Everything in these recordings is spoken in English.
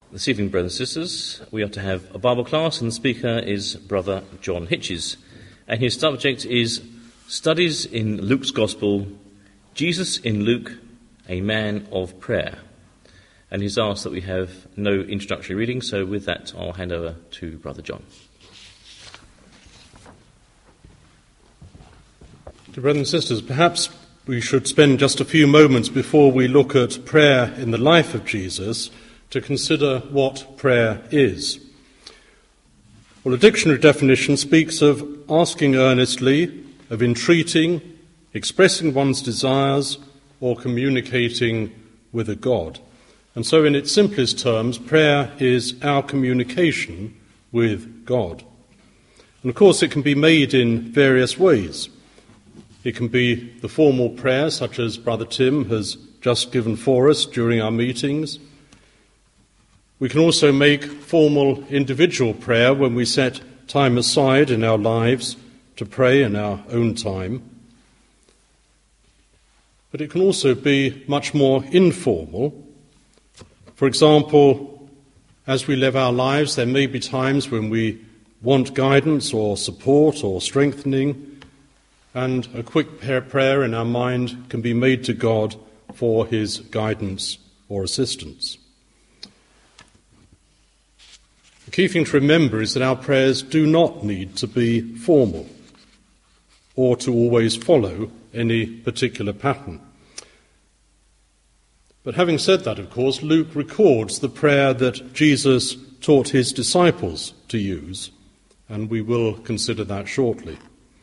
This evening, brothers and sisters, we are to have a Bible class, and the speaker is Brother John Hitches. And his subject is Studies in Luke's Gospel, Jesus in Luke, a Man of Prayer. And he's asked that we have no introductory reading, so with that I'll hand over to Brother John. Dear brothers and sisters, perhaps we should spend just a few moments before we look at prayer in the life of Jesus to consider what prayer is. Well, a dictionary definition speaks of asking earnestly, of entreating, expressing one's desires, or communicating with a God. And so in its simplest terms, prayer is our communication with God. And of course it can be made in various ways. It can be the formal prayer, such as Brother Tim has just given for us during our meetings. We can also make formal individual prayer when we set time aside in our lives to pray in our own time. But it can also be much more informal. For example, as we live our lives, there may be times when we want guidance or support or strengthening, and a quick prayer in our mind can be made to God for his guidance or assistance. The key thing to remember is that our prayers do not need to be formal or to always follow any particular pattern. But having said that, of course, Luke records the prayer that Jesus taught his disciples to use, and we will consider that shortly.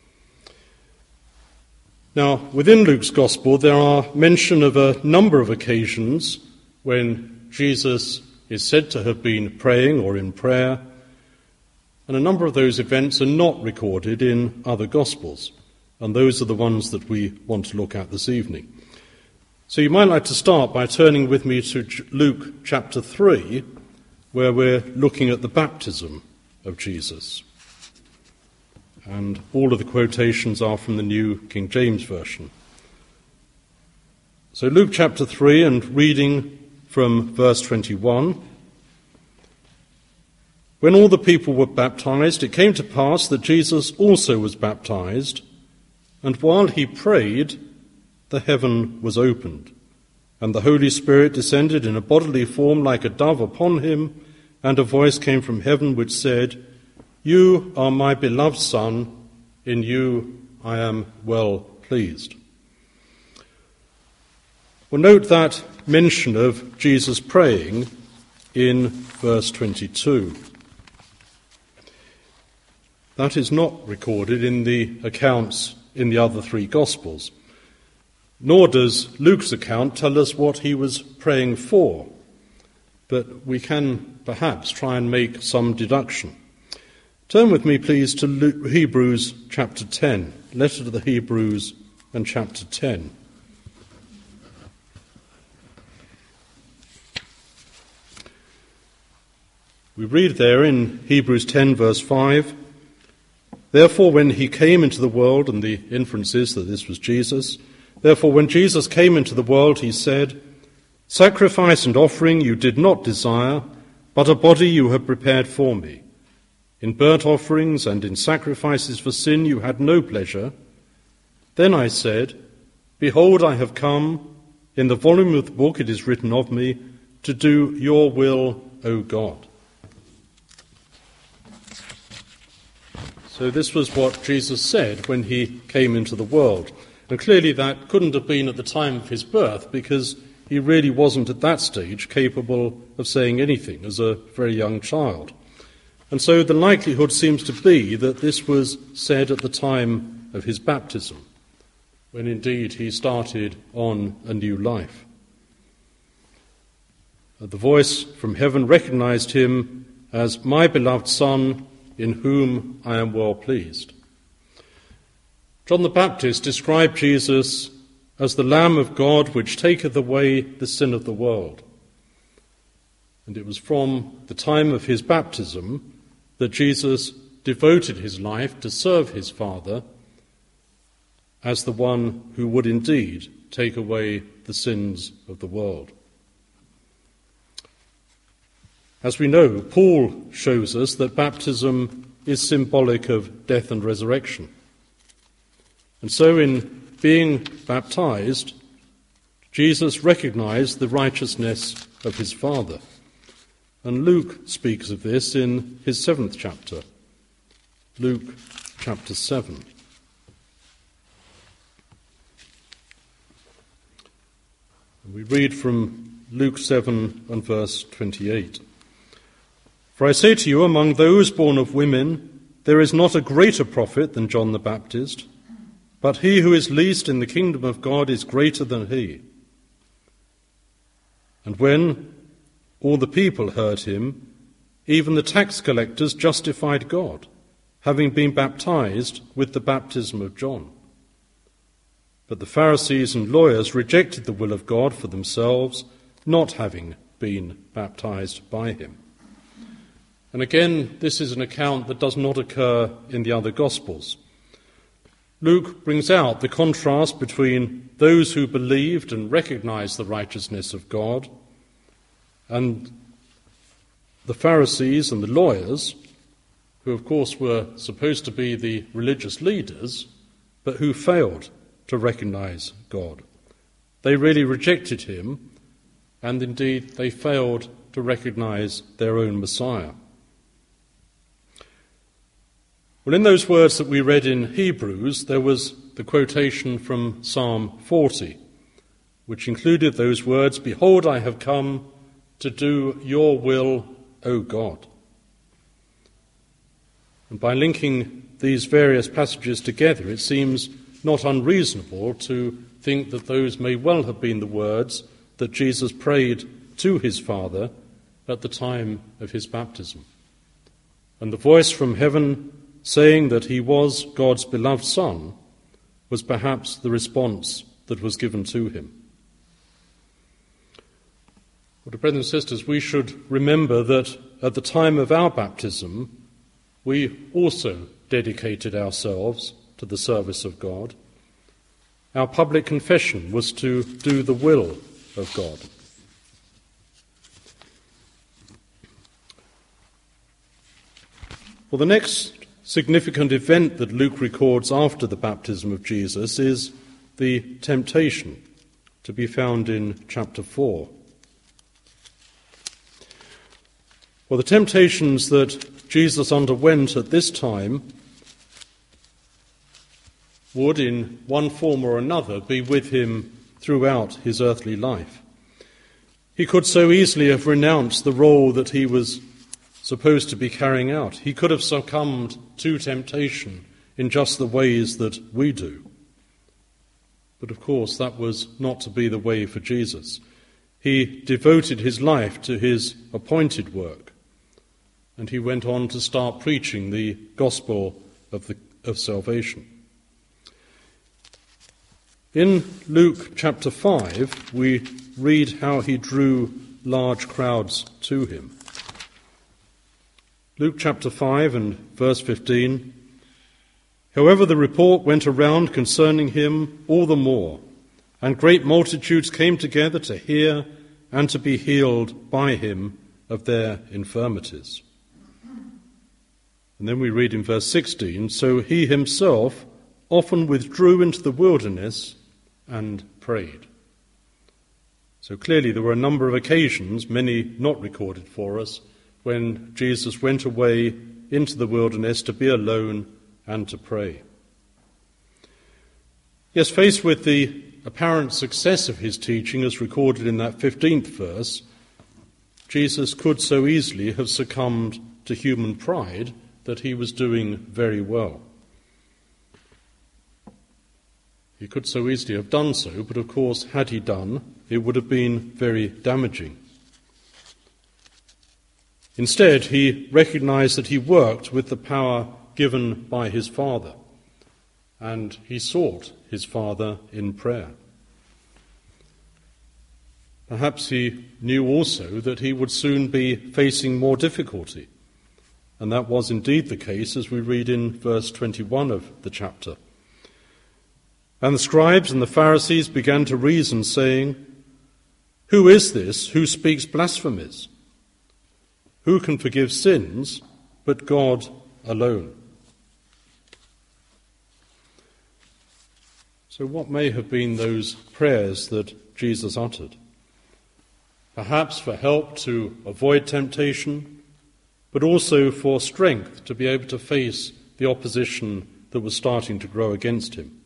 Now, within Luke's Gospel, there are mention of a number of occasions when Jesus is said to have been praying or in prayer, and a number of those events are not recorded in other Gospels, and those are the ones that we want to look at this evening. So you might like to start by turning with me to Luke chapter 3, where we're looking at the baptism of Jesus. And all of the quotations are from the New King James Version. So Luke chapter 3, and reading from verse 21. When all the people were baptized, it came to pass that Jesus also was baptized, and while he prayed, the heaven was opened, and the Holy Spirit descended in a bodily form like a dove upon him, and a voice came from heaven which said, "You are my beloved Son, in you I am well pleased." Well, note that mention of Jesus praying in verse 22. That is not recorded in the accounts in the other three Gospels, nor does Luke's account tell us what he was praying for, but we can perhaps try and make some deduction. Turn with me, please, to Hebrews chapter 10, letter to the Hebrews and chapter 10. We read there in Hebrews 10 verse 5, "Therefore when he came into the world," and the inference is that this was Jesus, "Therefore when Jesus came into the world, he said, 'Sacrifice and offering you did not desire, but a body you have prepared for me. In burnt offerings and in sacrifices for sin you had no pleasure. Then I said, Behold, I have come. In the volume of the book it is written of me, to do your will, O God.'" So this was what Jesus said when he came into the world. And clearly that couldn't have been at the time of his birth, because he really wasn't at that stage capable of saying anything as a very young child. And so the likelihood seems to be that this was said at the time of his baptism, when indeed he started on a new life. The voice from heaven recognized him as "my beloved Son, in whom I am well pleased." John the Baptist described Jesus as the Lamb of God which taketh away the sin of the world. And it was from the time of his baptism that Jesus devoted his life to serve his Father as the one who would indeed take away the sins of the world. As we know, Paul shows us that baptism is symbolic of death and resurrection. And so in being baptized, Jesus recognized the righteousness of his Father. And Luke speaks of this in his 7th chapter. Luke chapter 7. And we read from Luke 7 and verse 28. For I say to you, among those born of women, there is not a greater prophet than John the Baptist, but he who is least in the kingdom of God is greater than he. And when all the people heard him, even the tax collectors justified God, having been baptized with the baptism of John. But the Pharisees and lawyers rejected the will of God for themselves, not having been baptized by him. And again, this is an account that does not occur in the other Gospels. Luke brings out the contrast between those who believed and recognized the righteousness of God and the Pharisees and the lawyers, who of course were supposed to be the religious leaders, but who failed to recognize God. They really rejected him, and indeed they failed to recognize their own Messiah. Well, in those words that we read in Hebrews, there was the quotation from Psalm 40, which included those words, "Behold, I have come to do your will, O God." And by linking these various passages together, it seems not unreasonable to think that those may well have been the words that Jesus prayed to his Father at the time of his baptism. And the voice from heaven saying that he was God's beloved Son was perhaps the response that was given to him. Well, brothers and sisters, we should remember that at the time of our baptism, we also dedicated ourselves to the service of God. Our public confession was to do the will of God. Well, the next significant event that Luke records after the baptism of Jesus is the temptation, to be found in chapter 4. Well, the temptations that Jesus underwent at this time would, in one form or another, be with him throughout his earthly life. He could so easily have renounced the role that he was supposed to be carrying out. He could have succumbed to temptation in just the ways that we do. But of course, that was not to be the way for Jesus. He devoted his life to his appointed work, and he went on to start preaching the gospel of salvation. In Luke chapter 5, we read how he drew large crowds to him. Luke chapter 5 and verse 15, "However, the report went around concerning him all the more, and great multitudes came together to hear and to be healed by him of their infirmities." And then we read in verse 16, "So he himself often withdrew into the wilderness and prayed." So clearly there were a number of occasions, many not recorded for us, when Jesus went away into the wilderness to be alone and to pray. Yes, faced with the apparent success of his teaching as recorded in that 15th verse, Jesus could so easily have succumbed to human pride that he was doing very well. He could so easily have done so, but of course, had he done, it would have been very damaging. Instead, he recognized that he worked with the power given by his Father, and he sought his Father in prayer. Perhaps he knew also that he would soon be facing more difficulty, and that was indeed the case as we read in verse 21 of the chapter. "And the scribes and the Pharisees began to reason, saying, 'Who is this who speaks blasphemies? Who can forgive sins but God alone? So what may have been those prayers that Jesus uttered? Perhaps for help to avoid temptation, but also for strength to be able to face the opposition that was starting to grow against him.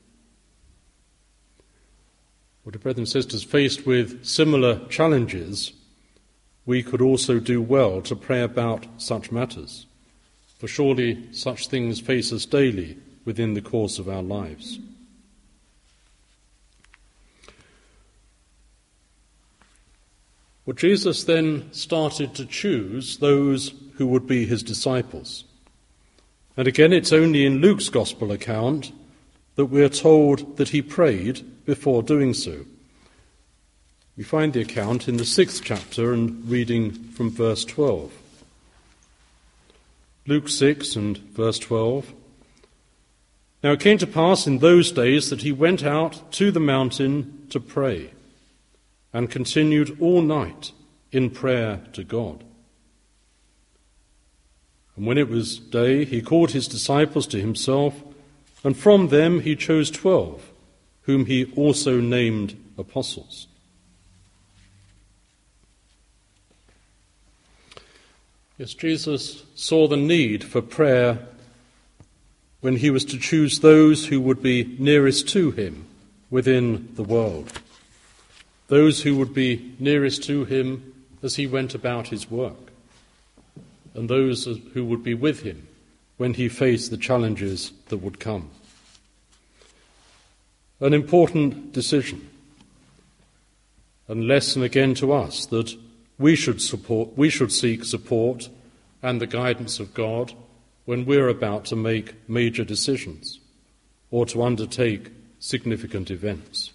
Well, dear brothers and sisters, faced with similar challenges, we could also do well to pray about such matters, for surely such things face us daily within the course of our lives. Well, Jesus then started to choose those who would be his disciples. And again, it's only in Luke's Gospel account that we're told that he prayed before doing so. We find the account in the 6th chapter and reading from verse 12. Luke 6 and verse 12. Now it came to pass in those days that he went out to the mountain to pray, and continued all night in prayer to God. And when it was day, he called his disciples to himself, and from them he chose 12, whom he also named apostles. Yes, Jesus saw the need for prayer when he was to choose those who would be nearest to him within the world, those who would be nearest to him as he went about his work, and those who would be with him when he faced the challenges that would come. An important decision, and lesson again to us that we should seek support and the guidance of God when we're about to make major decisions or to undertake significant events.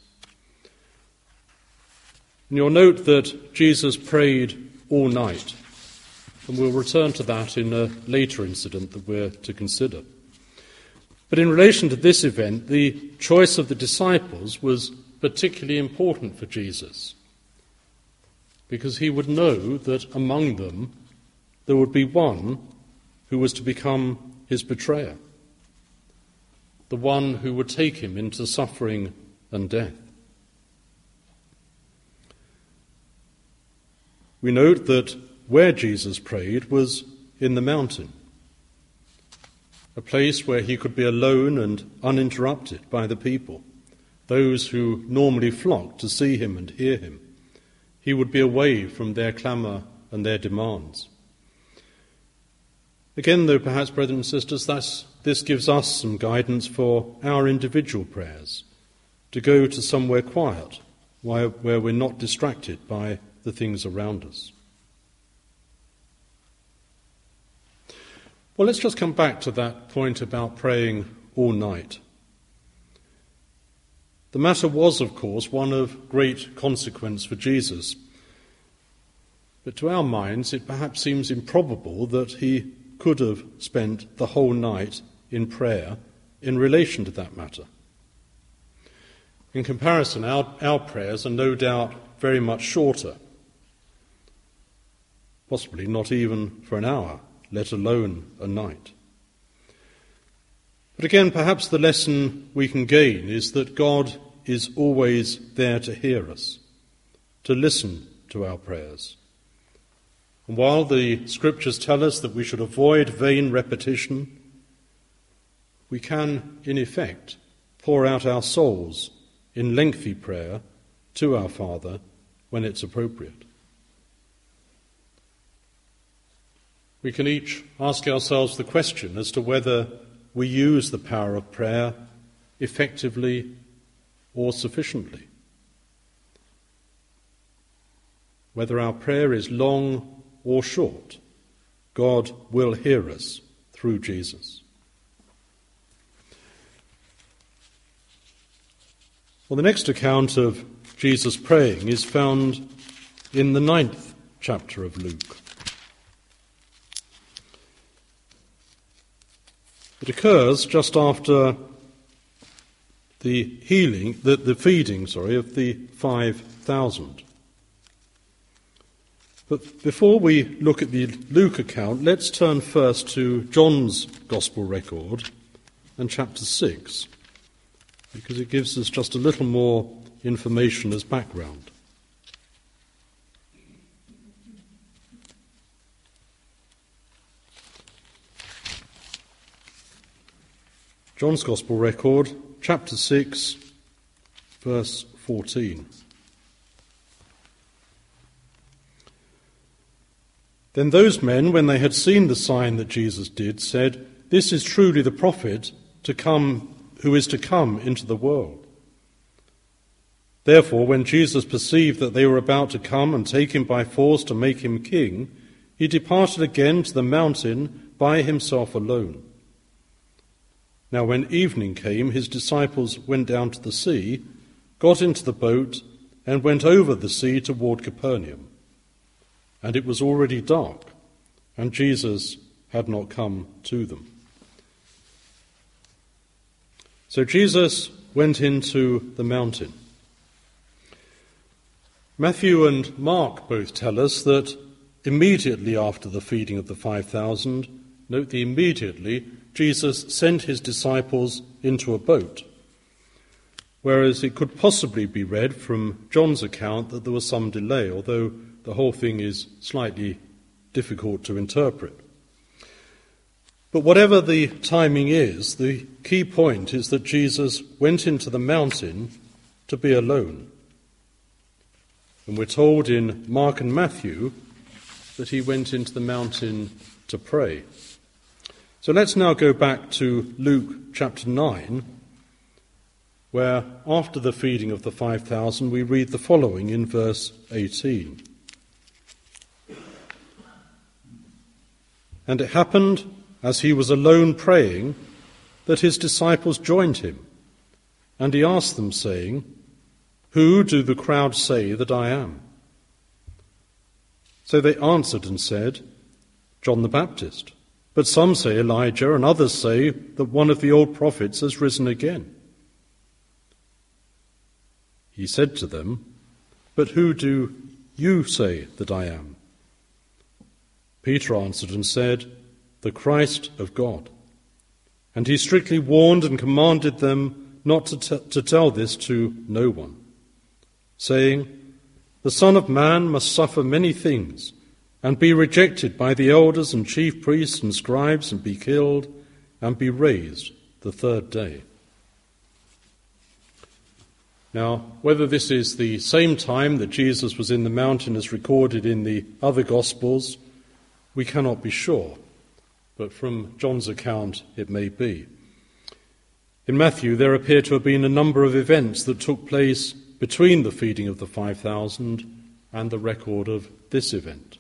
And you'll note that Jesus prayed all night, and we'll return to that in a later incident that we're to consider. But in relation to this event, the choice of the disciples was particularly important for Jesus, because he would know that among them there would be one who was to become his betrayer, the one who would take him into suffering and death. We note that where Jesus prayed was in the mountain, a place where he could be alone and uninterrupted by the people, those who normally flocked to see him and hear him. He would be away from their clamour and their demands. Again, though, perhaps, brothers and sisters, this gives us some guidance for our individual prayers, to go to somewhere quiet, where we're not distracted by the things around us. Well, let's just come back to that point about praying all night. The matter was, of course, one of great consequence for Jesus. But to our minds, it perhaps seems improbable that he could have spent the whole night in prayer in relation to that matter. In comparison, our prayers are no doubt very much shorter, possibly not even for an hour, let alone a night. But again, perhaps the lesson we can gain is that God is always there to hear us, to listen to our prayers. And while the Scriptures tell us that we should avoid vain repetition, we can, in effect, pour out our souls in lengthy prayer to our Father when it's appropriate. We can each ask ourselves the question as to whether we use the power of prayer effectively or sufficiently. Whether our prayer is long or short, God will hear us through Jesus. Well, the next account of Jesus praying is found in the 9th chapter of Luke. It occurs just after the feeding of the 5,000. But before we look at the Luke account, let's turn first to John's Gospel record and chapter 6, because it gives us just a little more information as background. John's Gospel record, chapter 6, verse 14. Then those men, when they had seen the sign that Jesus did, said, "This is truly the prophet who is to come into the world." Therefore, when Jesus perceived that they were about to come and take him by force to make him king, he departed again to the mountain by himself alone. Now when evening came, his disciples went down to the sea, got into the boat, and went over the sea toward Capernaum. And it was already dark, and Jesus had not come to them. So Jesus went into the mountain. Matthew and Mark both tell us that immediately after the feeding of the 5,000, note the immediately, Jesus sent his disciples into a boat, whereas it could possibly be read from John's account that there was some delay, although the whole thing is slightly difficult to interpret. But whatever the timing is, the key point is that Jesus went into the mountain to be alone. And we're told in Mark and Matthew that he went into the mountain to pray. So let's now go back to Luke chapter 9, where after the feeding of the 5,000 we read the following in verse 18. And it happened, as he was alone praying, that his disciples joined him. And he asked them, saying, "Who do the crowd say that I am?" So they answered and said, "John the Baptist. But some say Elijah, and others say that one of the old prophets has risen again." He said to them, "But who do you say that I am?" Peter answered and said, "The Christ of God." And he strictly warned and commanded them not to tell this to no one, saying, "The Son of Man must suffer many things, and be rejected by the elders and chief priests and scribes, and be killed, and be raised the third day." Now, whether this is the same time that Jesus was in the mountain as recorded in the other Gospels, we cannot be sure, but from John's account it may be. In Matthew, there appear to have been a number of events that took place between the feeding of the 5,000 and the record of this event.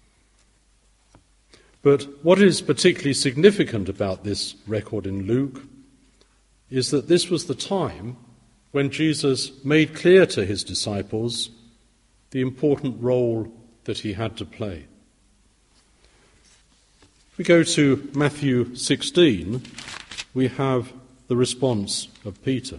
But what is particularly significant about this record in Luke is that this was the time when Jesus made clear to his disciples the important role that he had to play. If we go to Matthew 16, we have the response of Peter.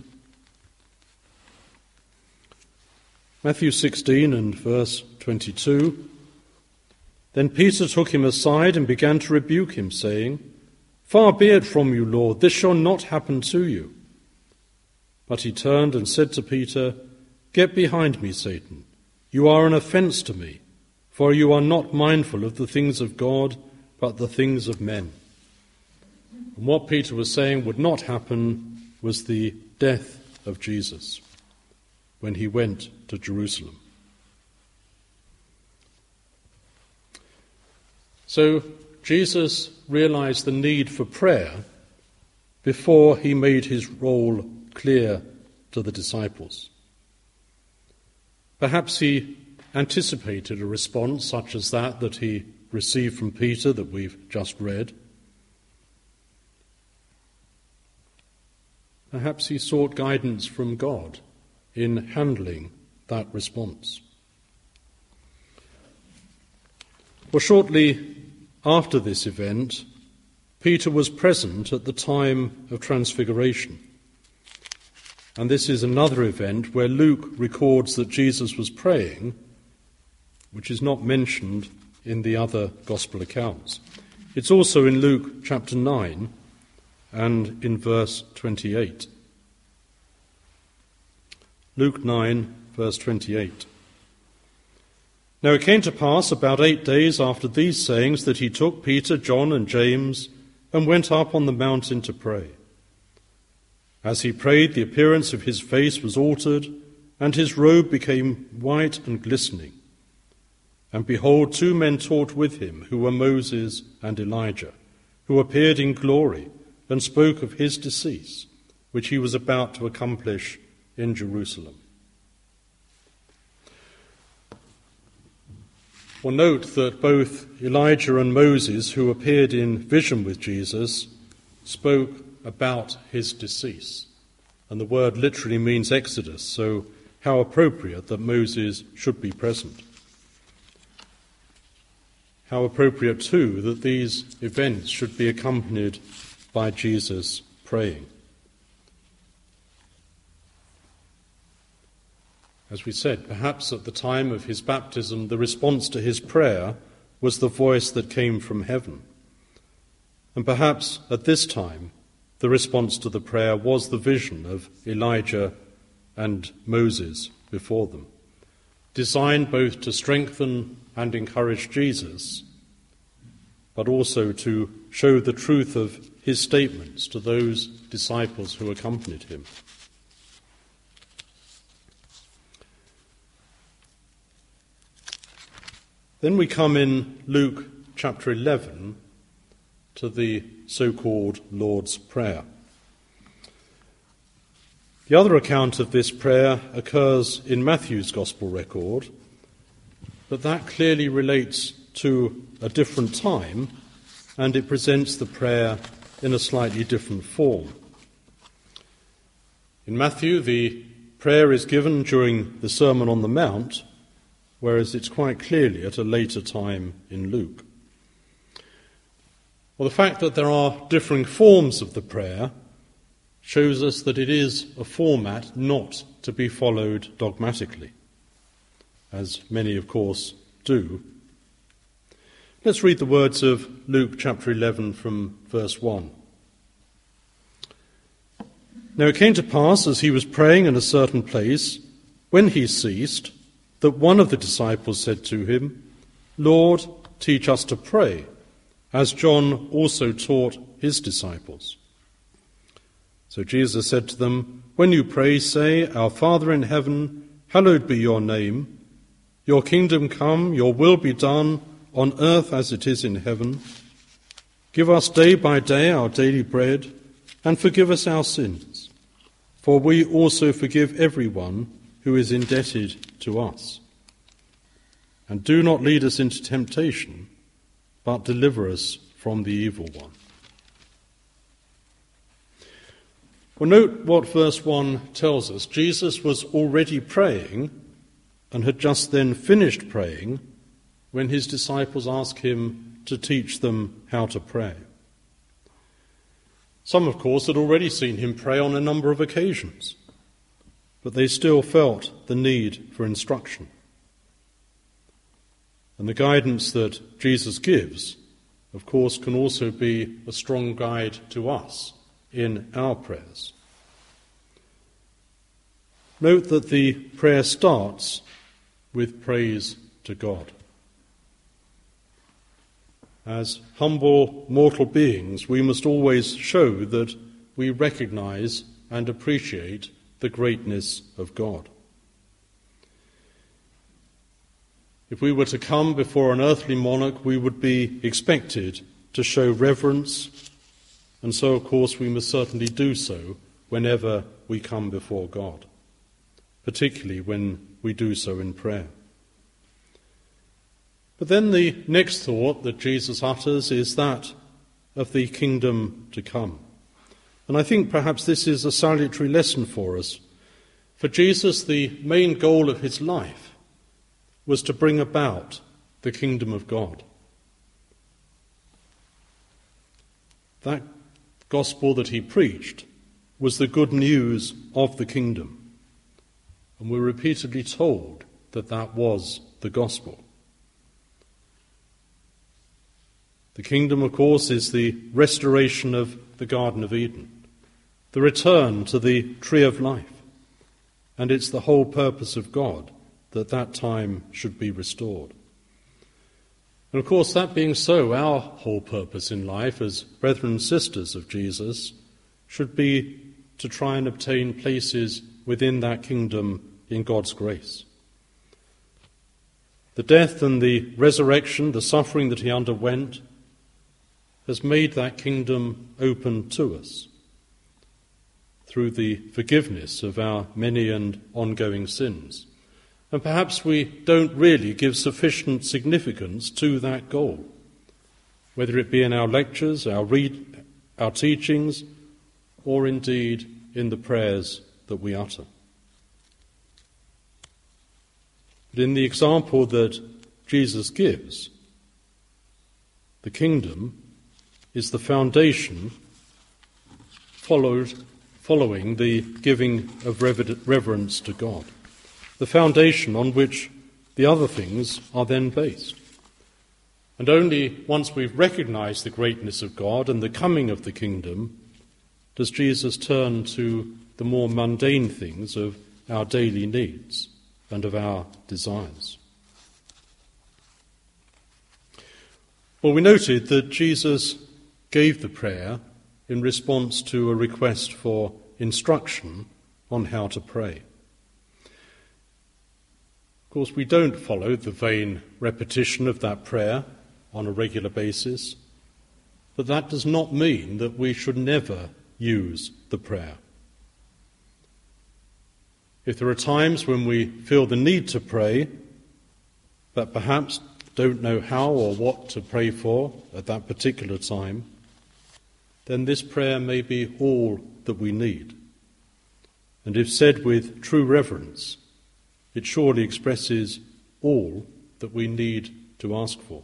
Matthew 16 and verse 22. Then Peter took him aside and began to rebuke him, saying, "Far be it from you, Lord, this shall not happen to you." But he turned and said to Peter, "Get behind me, Satan. You are an offense to me, for you are not mindful of the things of God, but the things of men." And what Peter was saying would not happen was the death of Jesus when he went to Jerusalem. So Jesus realized the need for prayer before he made his role clear to the disciples. Perhaps he anticipated a response such as that he received from Peter that we've just read. Perhaps he sought guidance from God in handling that response. Well, shortly after this event, Peter was present at the time of Transfiguration. And this is another event where Luke records that Jesus was praying which is not mentioned in the other Gospel accounts. It's also in Luke chapter 9 and in verse 28. Luke 9, verse 28. Now it came to pass about 8 days after these sayings that he took Peter, John, and James and went up on the mountain to pray. As he prayed, the appearance of his face was altered, and his robe became white and glistening. And behold, 2 men talked with him, who were Moses and Elijah, who appeared in glory and spoke of his decease, which he was about to accomplish in Jerusalem. Well, note that both Elijah and Moses, who appeared in vision with Jesus, spoke about his decease. And the word literally means exodus, so how appropriate that Moses should be present. How appropriate, too, that these events should be accompanied by Jesus praying. As we said, perhaps at the time of his baptism, the response to his prayer was the voice that came from heaven. And perhaps at this time, the response to the prayer was the vision of Elijah and Moses before them, designed both to strengthen and encourage Jesus, but also to show the truth of his statements to those disciples who accompanied him. Then we come in Luke chapter 11 to the so-called Lord's Prayer. The other account of this prayer occurs in Matthew's Gospel record, but that clearly relates to a different time, and it presents the prayer in a slightly different form. In Matthew, the prayer is given during the Sermon on the Mount, whereas it's quite clearly at a later time in Luke. Well, the fact that there are differing forms of the prayer shows us that it is a format not to be followed dogmatically, as many, of course, do. Let's read the words of Luke chapter 11 from verse 1. Now it came to pass, as he was praying in a certain place, when he ceased, that one of the disciples said to him, Lord, teach us to pray, as John also taught his disciples. So Jesus said to them, when you pray, say, Our Father in heaven, hallowed be your name. Your kingdom come, your will be done, on earth as it is in heaven. Give us day by day our daily bread, and forgive us our sins, for we also forgive everyone who is indebted to us. And do not lead us into temptation, but deliver us from the evil one. Well, note what verse 1 tells us. Jesus was already praying and had just then finished praying when his disciples asked him to teach them how to pray. Some, of course, had already seen him pray on a number of occasions, but they still felt the need for instruction. And the guidance that Jesus gives, of course, can also be a strong guide to us in our prayers. Note that the prayer starts with praise to God. As humble mortal beings, we must always show that we recognize and appreciate the greatness of God. If we were to come before an earthly monarch, we would be expected to show reverence, and so, of course, we must certainly do so whenever we come before God, particularly when we do so in prayer. But then the next thought that Jesus utters is that of the kingdom to come. And I think perhaps this is a salutary lesson for us. For Jesus, the main goal of his life was to bring about the kingdom of God. That gospel that he preached was the good news of the kingdom. And we're repeatedly told that that was the gospel. The kingdom, of course, is the restoration of the Garden of Eden, the return to the tree of life, and it's the whole purpose of God that that time should be restored. And of course, that being so, our whole purpose in life as brethren and sisters of Jesus should be to try and obtain places within that kingdom in God's grace. The death and the resurrection, the suffering that he underwent, has made that kingdom open to us through the forgiveness of our many and ongoing sins. And perhaps we don't really give sufficient significance to that goal, whether it be in our lectures, our teachings, or indeed in the prayers that we utter. But in the example that Jesus gives, the kingdom is the foundation following the giving of reverence to God, the foundation on which the other things are then based. And only once we've recognized the greatness of God and the coming of the kingdom does Jesus turn to the more mundane things of our daily needs and of our desires. Well, we noted that Jesus gave the prayer in response to a request for instruction on how to pray. Of course, we don't follow the vain repetition of that prayer on a regular basis, but that does not mean that we should never use the prayer. If there are times when we feel the need to pray, but perhaps don't know how or what to pray for at that particular time, then this prayer may be all that we need. And if said with true reverence, it surely expresses all that we need to ask for.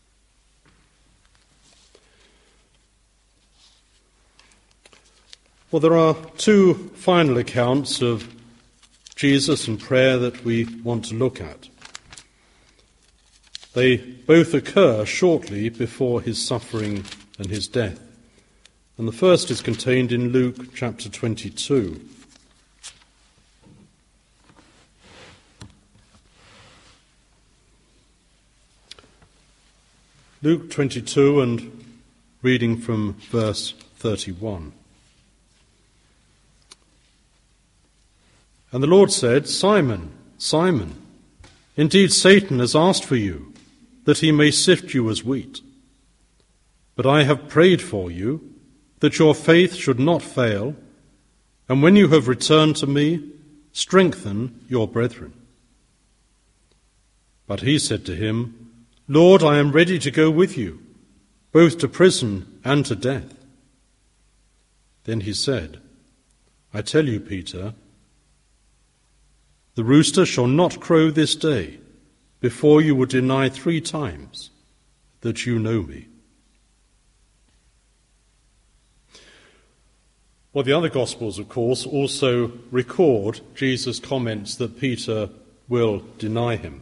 Well, there are two final accounts of Jesus and prayer that we want to look at. They both occur shortly before his suffering and his death. And the first is contained in Luke chapter 22. Luke 22 and reading from verse 31. And the Lord said, Simon, Simon, indeed Satan has asked for you, that he may sift you as wheat. But I have prayed for you, that your faith should not fail, and when you have returned to me, strengthen your brethren. But he said to him, Lord, I am ready to go with you, both to prison and to death. Then he said, I tell you, Peter, the rooster shall not crow this day before you will deny 3 times that you know me. Well, the other Gospels, of course, also record Jesus' comments that Peter will deny him.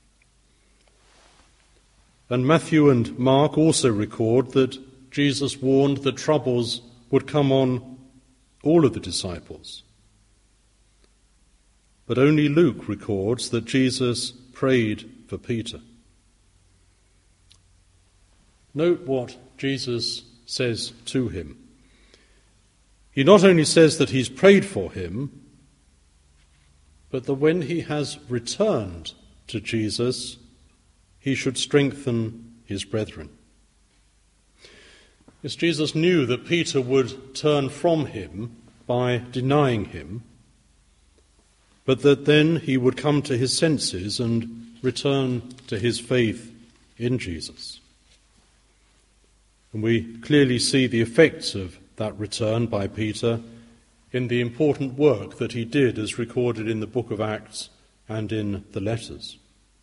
And Matthew and Mark also record that Jesus warned that troubles would come on all of the disciples. But only Luke records that Jesus prayed for Peter. Note what Jesus says to him. He not only says that he's prayed for him, but that when he has returned to Jesus, he should strengthen his brethren. Yes, Jesus knew that Peter would turn from him by denying him, but that then he would come to his senses and return to his faith in Jesus. And we clearly see the effects of that return by Peter in the important work that he did as recorded in the book of Acts and in the letters.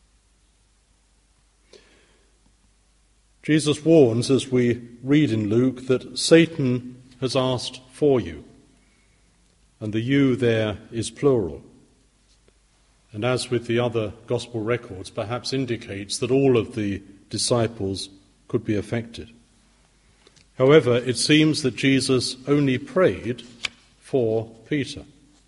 Jesus warns, as we read in Luke, that Satan has asked for you, and the you there is plural. And as with the other gospel records, perhaps indicates that all of the disciples could be affected. However, it seems that Jesus only prayed for Peter.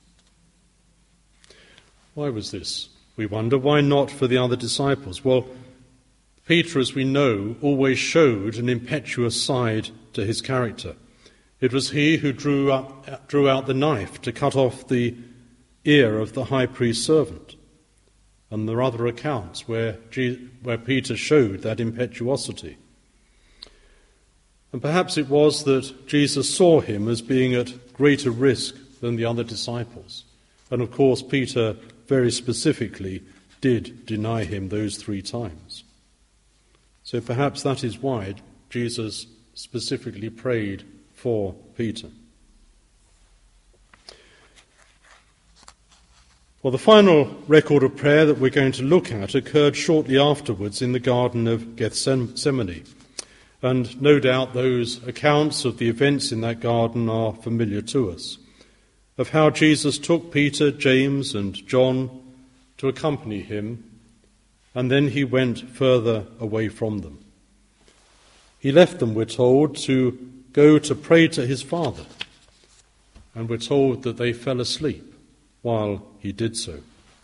Why was this? We wonder, why not for the other disciples? Well, Peter, as we know, always showed an impetuous side to his character. It was he who drew out the knife to cut off the ear of the high priest's servant. And there are other accounts where Peter showed that impetuosity. And perhaps it was that Jesus saw him as being at greater risk than the other disciples. And of course, Peter very specifically did deny him those 3 times. So perhaps that is why Jesus specifically prayed for Peter. Well, the final record of prayer that we're going to look at occurred shortly afterwards in the Garden of Gethsemane. And no doubt those accounts of the events in that garden are familiar to us, of how Jesus took Peter, James and John to accompany him, and then he went further away from them. He left them, we're told, to go to pray to his Father, and we're told that they fell asleep while he did so.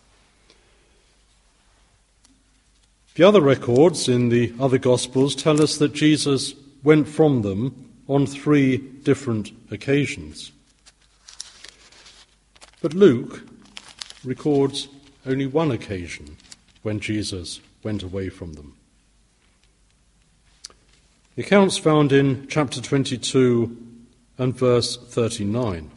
The other records in the other Gospels tell us that Jesus went from them on 3 different occasions. But Luke records only one occasion when Jesus went away from them. The account's found in chapter 22 and verse 39.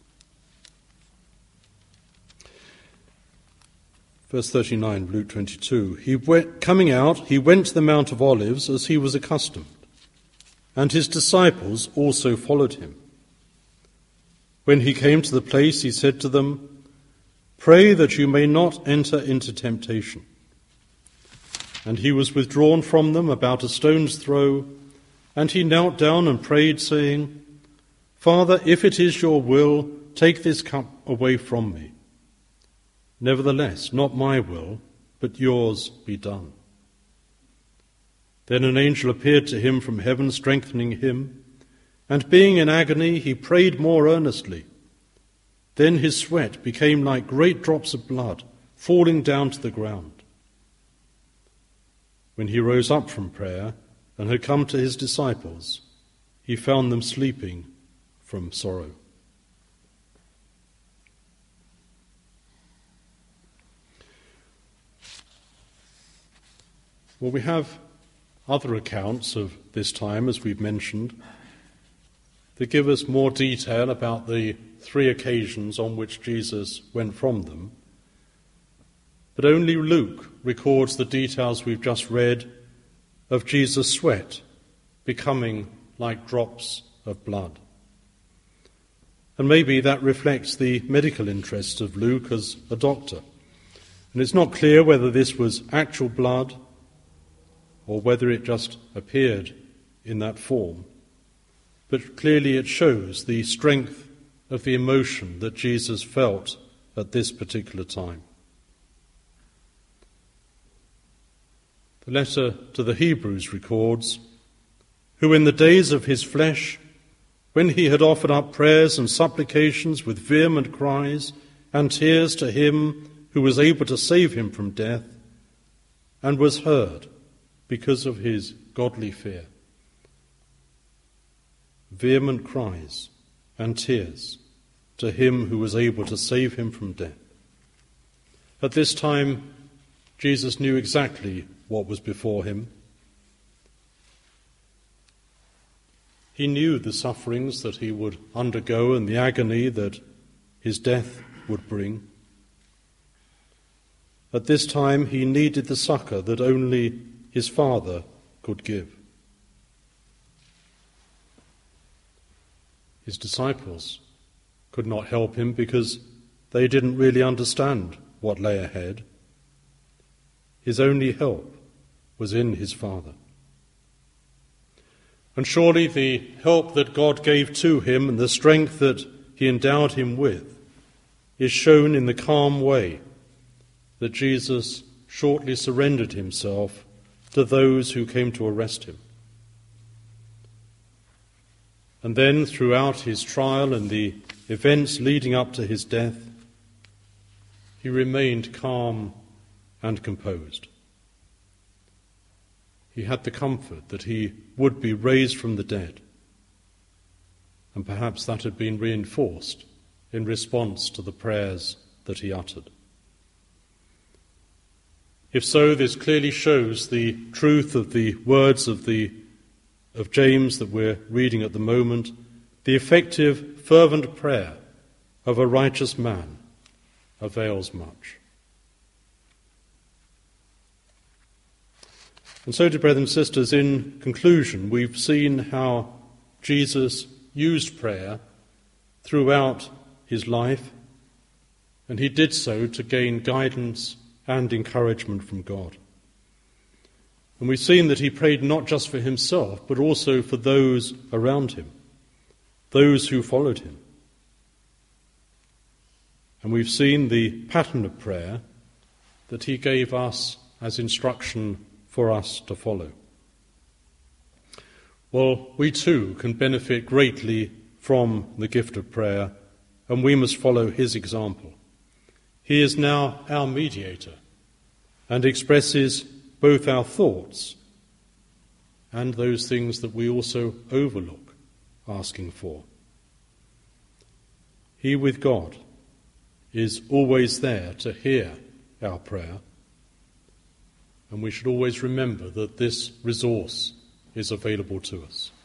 Verse 39, Luke 22. Coming out, he went to the Mount of Olives as he was accustomed, and his disciples also followed him. When he came to the place, he said to them, "Pray that you may not enter into temptation." And he was withdrawn from them about a stone's throw, and he knelt down and prayed, saying, "Father, if it is your will, take this cup away from me. Nevertheless, not my will, but yours be done." Then an angel appeared to him from heaven, strengthening him, and being in agony, he prayed more earnestly. Then his sweat became like great drops of blood falling down to the ground. When he rose up from prayer and had come to his disciples, he found them sleeping from sorrow. Well, we have other accounts of this time, as we've mentioned, that give us more detail about the 3 occasions on which Jesus went from them. But only Luke records the details we've just read of Jesus' sweat becoming like drops of blood. And maybe that reflects the medical interests of Luke as a doctor. And it's not clear whether this was actual blood or whether it just appeared in that form. But clearly it shows the strength of the emotion that Jesus felt at this particular time. The letter to the Hebrews records, "Who in the days of his flesh, when he had offered up prayers and supplications with vehement cries and tears to him who was able to save him from death, and was heard because of his godly fear." Vehement cries and tears to him who was able to save him from death. At this time, Jesus knew exactly what was before him. He knew the sufferings that he would undergo and the agony that his death would bring. At this time, he needed the succor that only his Father could give. His disciples could not help him because they didn't really understand what lay ahead. His only help was in his Father. And surely the help that God gave to him and the strength that he endowed him with is shown in the calm way that Jesus shortly surrendered himself to those who came to arrest him. And then throughout his trial and the events leading up to his death, he remained calm and composed. He had the comfort that he would be raised from the dead, and perhaps that had been reinforced in response to the prayers that he uttered. If so, this clearly shows the truth of the words of James that we're reading at the moment. The effective, fervent prayer of a righteous man avails much. And so, dear brothers and sisters, in conclusion, we've seen how Jesus used prayer throughout his life, and he did so to gain guidance and encouragement from God. And we've seen that he prayed not just for himself, but also for those around him, those who followed him. And we've seen the pattern of prayer that he gave us as instruction for us to follow. Well, we too can benefit greatly from the gift of prayer, and we must follow his example. He is now our mediator and expresses both our thoughts and those things that we also overlook asking for. He with God is always there to hear our prayer, and we should always remember that this resource is available to us.